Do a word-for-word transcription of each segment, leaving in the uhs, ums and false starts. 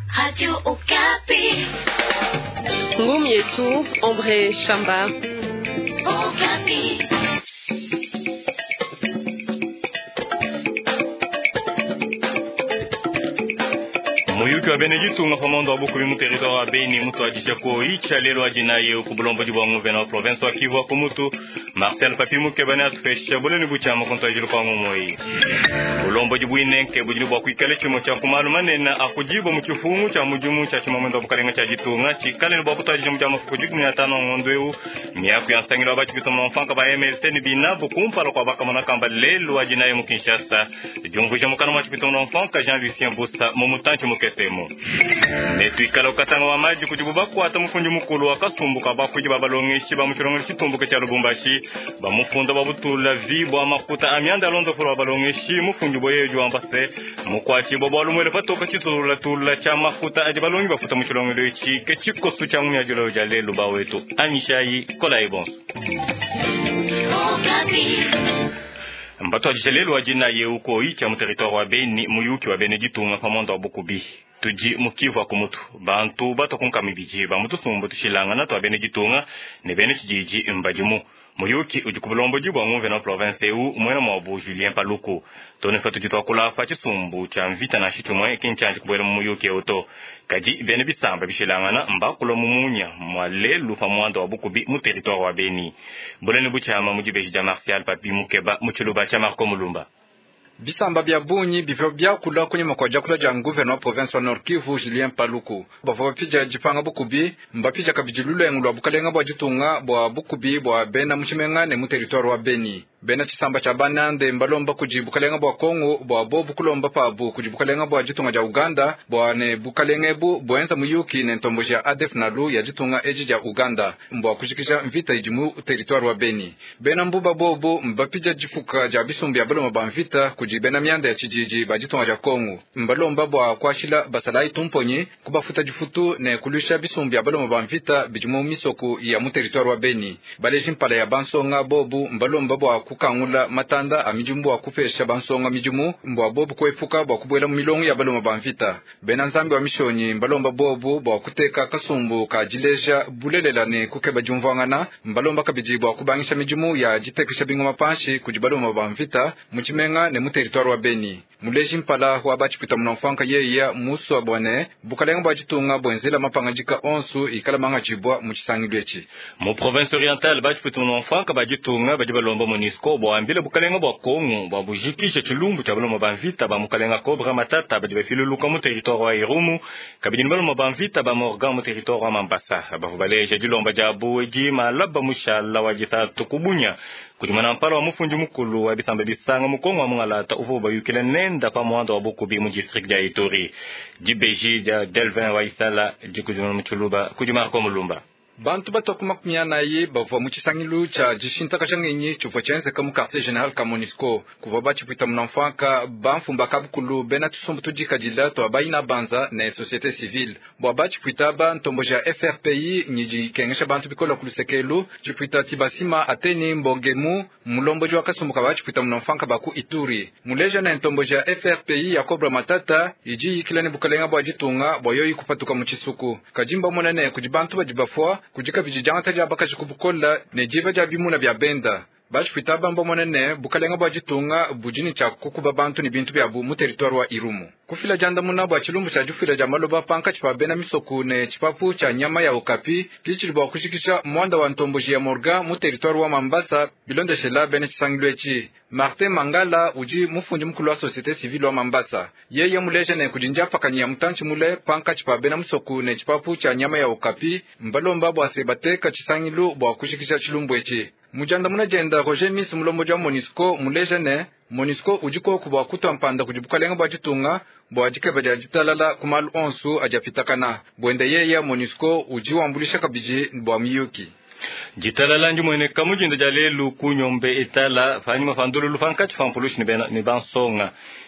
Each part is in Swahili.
Radio Okapi. Ngumi yetu Ombre Shamba. Okapi. Muyuki wa Beneditu nga famondo wa buku bimu territoire wa Beni mutu ajisha ko icha lelo ajina ye kubulombo di bwangu vena province wa Kivu ko mutu Marcel Papi muke bana atfesha boleni bucha makonto ajilo kwa ngomoi bulombo di bwinenke bujini bwa kwikale chimo cha kumalu manena akujibo mu kifungu cha mujumu cha chimo mwendo bukalenga cha jitunga chikale bwa kutaji mu jama kujiku mia tano ngondweu miaku ya sangiro abachi bitoma mfanka ba M L C ni binabu kumpala kwa baka mona kamba lelo ajina ye mu Kinshasa jungu jamu kana machi bitoma mfanka Jean Lucien Bossa mumutanchi muke semo netwikala ukatanga wa maji kujibuba kwa atamufunji mukulu wakasumbuka bakuji babalongeshi bamuchirongo chitumbuke cha Lubumbashi bamufunda babutula vibo amakuta amyanda londo furo babalongeshi mufunji boyejo ambase mukwachi bobo alumwele patoka chitulula tula cha mafuta aje balongi bafuta muchirongo lechi ke chikosu cha munya jolo jalelo bawetu anishayi kola ibonso mbato ajiselelo wajina ye uko icha mu territoire wa Beni muyuki wa Beneditu nga famondo wa Bukubi tuji mukivu akumutu bantu bato kunkamibiji bamutu sumbu tushilanga na to Beneditu nga ne bene kijiji mbajimu muyuki ujikubulombo jibwa ngumve na province eu mwena mwabu Julien Paluku tone fatu jitwa kula fachi sumbu cha mvita na shitu mwe kinchanji kubwela muyuki euto kaji bene bisamba bishilanga na mbakulo mumunya mwalelu fa mwanda wa Bukubi mu territoire wa Beni boleni buchama mujibeji ja Martial Papi mukeba muchuluba cha Marco Mulumba bisamba bya bunyi bivyo bya kula kwenye makwaja kula ja gouverneur wa province wa Nord Kivu Julien Paluku bavo pija jipanga Bukubi mbapija kabijilulu engulwa bukalenga bwa jitunga bwa Bukubi bwa bena muchimenga ne mu territoire wa Beni bena chisamba cha banande mbalomba kujibukalenga bwa Kongo bwa bobu kulomba pabu kujibukalenga bwa jitunga ja Uganda bwa ne bukalenga bu bwenza muyuki ne ntomboji ya A D F nalu ya jitunga eji ja Uganda mbwa kushikisha mvita ijimu territoire wa Beni bena mbuba bobu mbapija jifuka ja bisumbi ya baloma bamvita kujibena mianda ya chijiji bajitonga ja Kongo mbalomba bwa kwashila basalai tumponye kubafuta jifutu ne kulusha bisumbi ya baloma bamvita bijimu misoku ya mu territoire wa Beni baleji mpala ya bansonga bobu mbalomba bwa kukangula matanda amijumbu wa kufesha bansonga mijumu mbwa bobu kwefuka bwa kubwela milongo ya baloma bamvita bena nzambi wa mishonyi mbalomba bobu bwa kuteka kasumbu ka jileja bulelela ne kukeba jumvangana mbalomba kabiji bwa kubangisha mijumu ya jitekesha bingo mapanshi kujibaloma bamvita muchimenga ne mu territoire wa Beni muleji mpala wa bachi pita mnofanka yeya musu wa bwane bukalenga bwa jitunga bwenzela mapangajika onsu ikala manga chibwa muchisangilwechi mu province orientale bachi pita mnofanka bajitunga bajibalomba Monisco bwa ambile bukalenga bwa Kongo bwa bujikisha chilumbu cha baloma bamvita ba mukalenga Cobra Matata bajibafiluluka mu territoire wa Irumu kabidini baloma bamvita ba Morgan mu territoire wa Mambasa bavubaleje jilomba jabu eji malaba mushala wajisa tukubunya kujimana mpala wa mufunji mukulu wa bisamba bisanga mukongo wa mungalata uvuba yukile nenda pa mwanda wa Bukubi mu district ya Ituri jibeji ja Delvin wa Isala jikujimana mchuluba kujimana kwa Mulumba bantu batokuma kumyana ye bava muchisangilu cha jishinta kashangenyi chufo chense kamu quartier general ka Monisco kuva bachi pita mnamfanka banfumba kabukulu bena tusombu tujika jilato abaina banza na société civile bwa bachi pita ba ntomboja F R P I nyiji kengesha bantu bikola kulusekelu chipita tibasima ateni mbongemu mulombo jwa kasumbuka bachi pita mnamfanka baku Ituri muleja na ntomboja F R P I ya Cobra Matata iji ikilani bukalenga bwa jitunga boyoyi kupatuka muchisuku kajimba monene kujibantu bajibafwa kujika vijijanga taja baka chikubukola ne jiva ja bimuna bya benda bachi fitaba mbo monene bukalenga bwa jitunga bujini cha kukuba bantu ni bintu bya bu mu territoire wa Irumu kufila janda muna bwa chilumbu cha jufila ja maloba panka chipa bena misoku ne chipapu cha nyama ya Okapi kichili bwa kushikisha mwanda wa ntomboji ya Morgan mu territoire wa Mambasa bilonde shela bene chisangilwechi Martin Mangala uji mufunji mkulu wa société civile wa Mambasa yeye muleje ne kujinja fakani ya mtanchi mule panka chipa bena misoku ne chipapu cha nyama ya Okapi mbalomba bwa sebate ka chisangilu bwa kushikisha chilumbu echi mujanda muna jenda Roger Miss mulombo ja Monisco muleje ne Monisco ujiko kubwa kuta mpanda kujibukalenga bwa jitunga bwa jikeba ja jitalala kumalu onsu ajapitakana bwende yeya Monisco ujiwambulisha kabiji bwa miyuki jitalala nji mwene kamujinda jalelu kunyombe etala fanyi mafandulu lufankachi fampulushi ni bansonga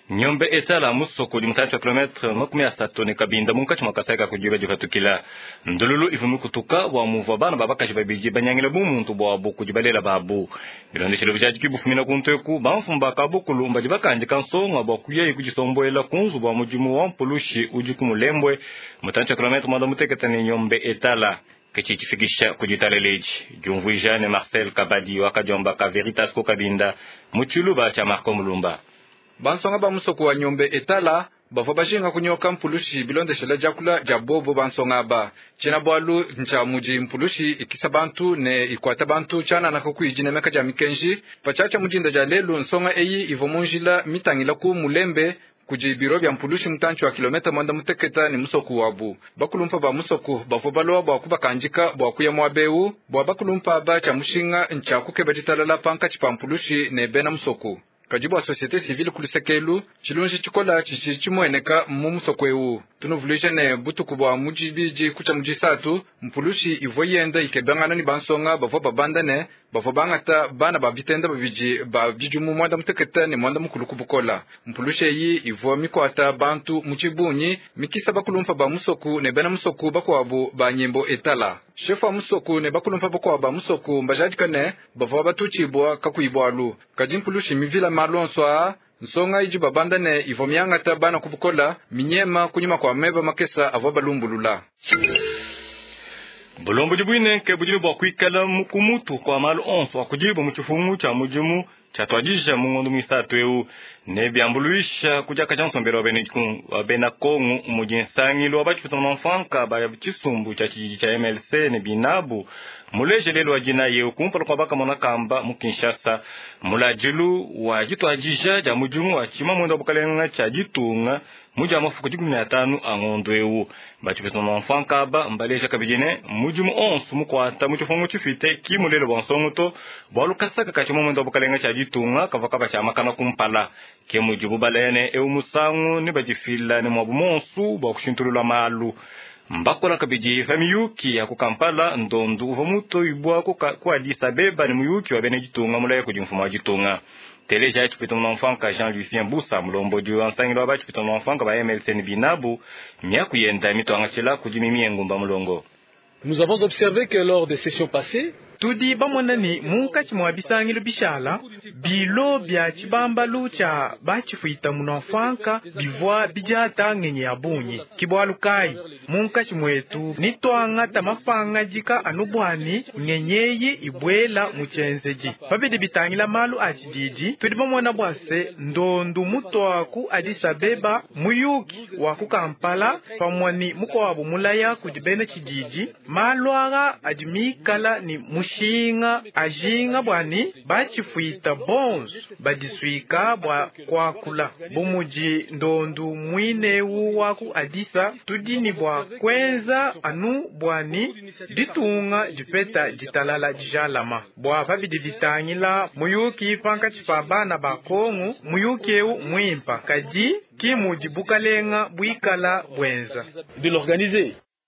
nyombe etala musoko di mtancho kilometre makumi asatu ne kabinda munkachi makasaka kujiba jukatukila ndululu ifumi kutuka wa muva bana babakashi babiji banyangila bumuntu bwa buku jibalela babu bilonde shilo bijaji kibufumina kunteku banfumba kabukulu mbaji bakanji kansonga bwa kuye kujisomboela kunzu bwa mujimu wa mpulushi ujikumulembwe mtancho kilometre manda muteketani nyombe etala kechi kifikisha kujitaleleji jumvuijane Marcel Kabadi wakajomba ka Veritas ko kabinda muchuluba cha Marco Mulumba bansonga ba musoko wa nyombe etala bafo bashinga kunyoka mpulushi bilonde shela jakula jabobo bansonga ba china bwalu ncha muji mpulushi ikisa bantu ne ikwata bantu chana nakukwijine meka jamikenji pachacha mujinda jalelu nsonga eyi ivomunjila mitangila ku mulembe kuji biro bya mpulushi mtancho wa kilometa mwanda muteketa ni musoku wabu bakulumpa ba musoku bafo baloa bwa kuba kanjika bwa kuya mwabeu bwa bakulumpa ba cha mushinga ncha kukeba jitalala panka chipa mpulushi ne bena musoku kajibu wa societe civile kulisekelu chilunji chikola chichichimweneka mumusokweu tunuvulisha ne butuku bwa mujibiji kucha mujisatu mpulushi ivoyenda ikebangana ni bansonga bafo babanda ne bafo bangata bana babitenda babiji babijumu mwanda muteketa ni mwanda mukuluku bukola mpulushi yi ivo mikwata bantu muchibunyi mikisa bakulumfa ba musoku ne bena musoku bakwabu ba nyembo etala shefa musoku ne bakulumfa bakwaba musoku mbajadika ne bafo batuchibwa kakuibwalu kajimpulushi mivila malonswa nsonga iji babanda ne ivo miangata bana kubukola minyema kunyuma kwa meba makesa avo balumbulula bulombo jibwine ke bujibu bwa kuikala mukumutu kwa malu onso wa kujibu mchufungu cha mujimu cha tuajisha mungondu misatu eu ne biambuluisha kujaka chansombero wa bena kongu mujinsangi lo wabachi kutono mfanka ba chisumbu cha chijiji cha M L C ne binabu muleje lelo wajina yeu kumpalo kwa baka monakamba mukinshasa mulajilu wajitu ajisha ja mujimu wa chima mwendo bukalenga cha jitunga muja mafuku jikumi na tano angondo eu bachi kutono mfanka ba mbaleja kabijine mujimu onsu mukwata muchifungu chifite kimulelo bonsonguto balukasaka kachimo mwendo bukalenga cha jitunga kavakaba cha makana kumpala ke mujibu balene eu musangu ni bajifila ni mwabu monsu bwa kushintulula malu mbakola kabiji famiyuki ya kukampala ndondu uvomuto ibwa kwa Addis Abeba ni muyuki wa bene jitunga mulaye kujimfuma wa jitunga teleja ya chupito mnamfanka Jean-Lucien Busa mlombo juu ansangilo wa ba chupito mnamfanka ba M L C ni binabu miyaku yenda mito angachila kujimimie ngumba mlongo. Nous avons observé que lors des sessions passées, tudi bamonani munka chimwabisangilo bishala bilo bya chibambalu cha bachifuita munamfanka bivwa bijata ngenye abunyi kibwalukai munka chimwetu nitwanga tamafanga jika anubwani ngenyeyi ibwela muchenzeji babidi bitangila malu achijiji tudi bamona bwase ndondu mutwaku Addis Abeba muyuki waku Kampala pamwani mukwabo mulaya kujibene chijiji malwaga ajimikala ni mushinga ajinga bwani bachifuita bonzo badiswika bwa kwakula bumuji ndondu mwinewu waku Adisa tudini bwa kwenza anu bwani ditunga jipeta jitalala jijalama bwa babidi vitangila muyuki panka chipabana bakongu muyuki ewu mwimpa kaji kimuji bukalenga bwikala bwenza de l'organiser.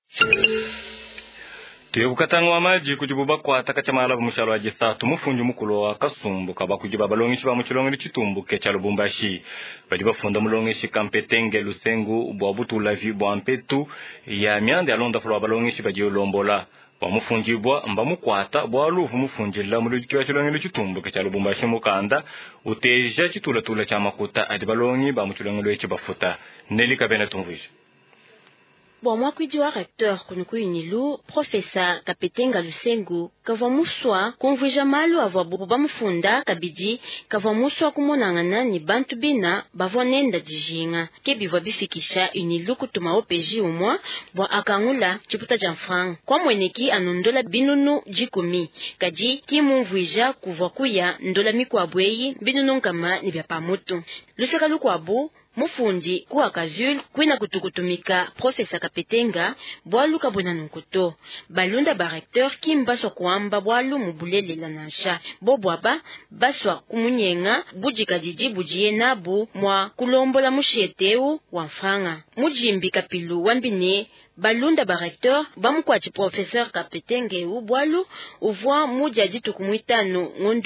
Tuye kukatanga wa maji kujibuba kwa ataka chamala mshalo wa jisatu mufunju mukulo wa kasumbu kaba kujiba balongishi ba mchilongeli chitumbu kecha Lubumbashi badiba funda mulongishi Kampetenge Lusengu ubwa butu lavi bwa mpetu ya miande alonda fulo wa balongishi bajiyo lombola wa mufunjibwa mba mukwata bwa lufu mufunjila mulujiki wa chilongeli chitumbu kecha Lubumbashi mukanda uteja chitula tula cha makuta adibalongi ba mchilongeli wechi bafuta Neli Kabene Tumvuji. Bon, moi, qui dit au recteur, qu'on nous connaît, professeur Kapetenga Lusengu, qu'avant moussoa, qu'on voit jamais avoir beaucoup de funda, kabidi, qu'avant moussoa, comme on a un ni bantu bina, bavonenda dijinga, kebi voit bifikisha, une luku tuma O P J au moins, bon, akangula, chiputa janfran, kwa mweneki anondola binunu jikumi, kaji, ki mumvuija kuva kuya, ndola miku abweyi, binunu kama ni vya pamutu. Luseka luku abu, mufundi kuwa kazul kwina kutukutumika professeur Kapetenga bwalu kabona nkuto balunda ba recteur kimbaswa kuamba bwalu mubulele lanasha bobwaba baswa kumunyenga bujika jiji bujiye nabu mwa kulombola musheteu wamfanga mujimbi kapilu wambine balunda ba recteur bamukwachi professeur Kapetenge u bwalu uvwa muja jitu kumwitano ngondweu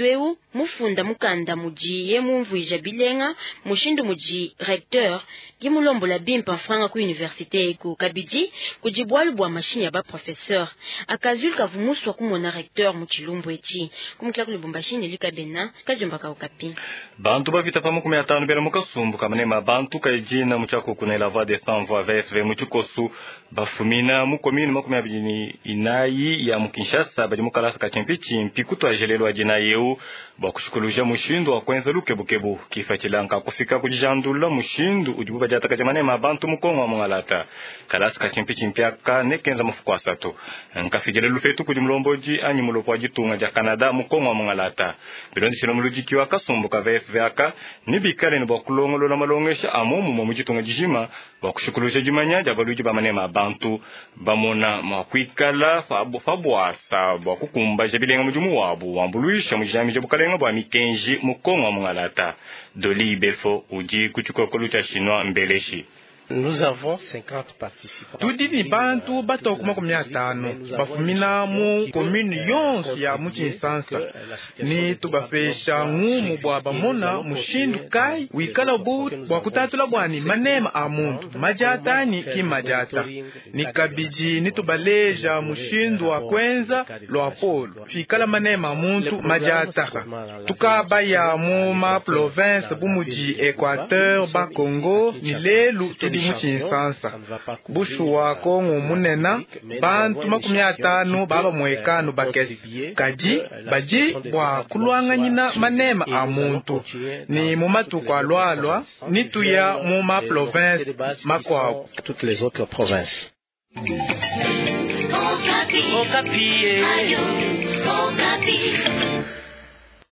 mufunda mukanda muji ye mumvuija bilenga mushindu muji recteur gimulombola bimpa franga ku université ku kabiji kujibwalu bwa mashini ya ba professeur akazul kavumuswa kumona recteur muchilumbu echi kumukla ku Lubumbashi ni Lukabena kajumba ka ukapi bantu bavita pa makumi atano bera mukasumbu kamanema bantu kaijina muchako kuna la voix des sans voix V S V muchikosu bafumina mukomini makumi abiri inayi ya mukinshasa bali mukalasa kachimpi chimpi kutwa jelelo ajina yeu bakushukuluja mushindu wakwenza lukebukebu kifachilanka kufika kujijandula mushindu ujibuba jataka jamanema bantu mukongo mungalata kalasa kachimpi chimpi aka nekenza mufukwasa tu nkafijele lufetu kujimlomboji anyi mulopo ajitunga ja Canada mukongo mungalata bilondi shino mulujiki wa kasumbu ka V S V aka nibikale ni bakulongolo na malongesha amomu mumujitunga jijima bakushukuluja jimanya jabaluji bamanema bantu bamona makwikala fabu fabuasa bakukumba jabilenga mujumu wabu wambuluisha mujami jabukalenga bwa mikenji mukongo mungalata doli belfo uji kuchukokolu cha chinois mbeleshi. Nous avons cinquante participants. Tudini bantu batoku makumi atano bafumina mu commune yonse ya Muchinsansa ni tubafesha ngumu bwa bamona mushindu kai wikala buti bwa kutatula bwani manema a muntu majata ni kimajata ni kabiji ni tubaleja mushindu wa kwenza lwa polo fikala manema muntu majata tukaba ya mu ma province bumuji Equateur ba Congo ni lelu tudi Muchinsansa bushu wako ngumunena bantu makumi atano baba mwekano bakesi kaji baji bwa kulwanga nyina manema a muntu ni mumatuko alwalwa ni tuya mu ma province makwao toutes les autres provinces. Okapi. Okapi. Okapi.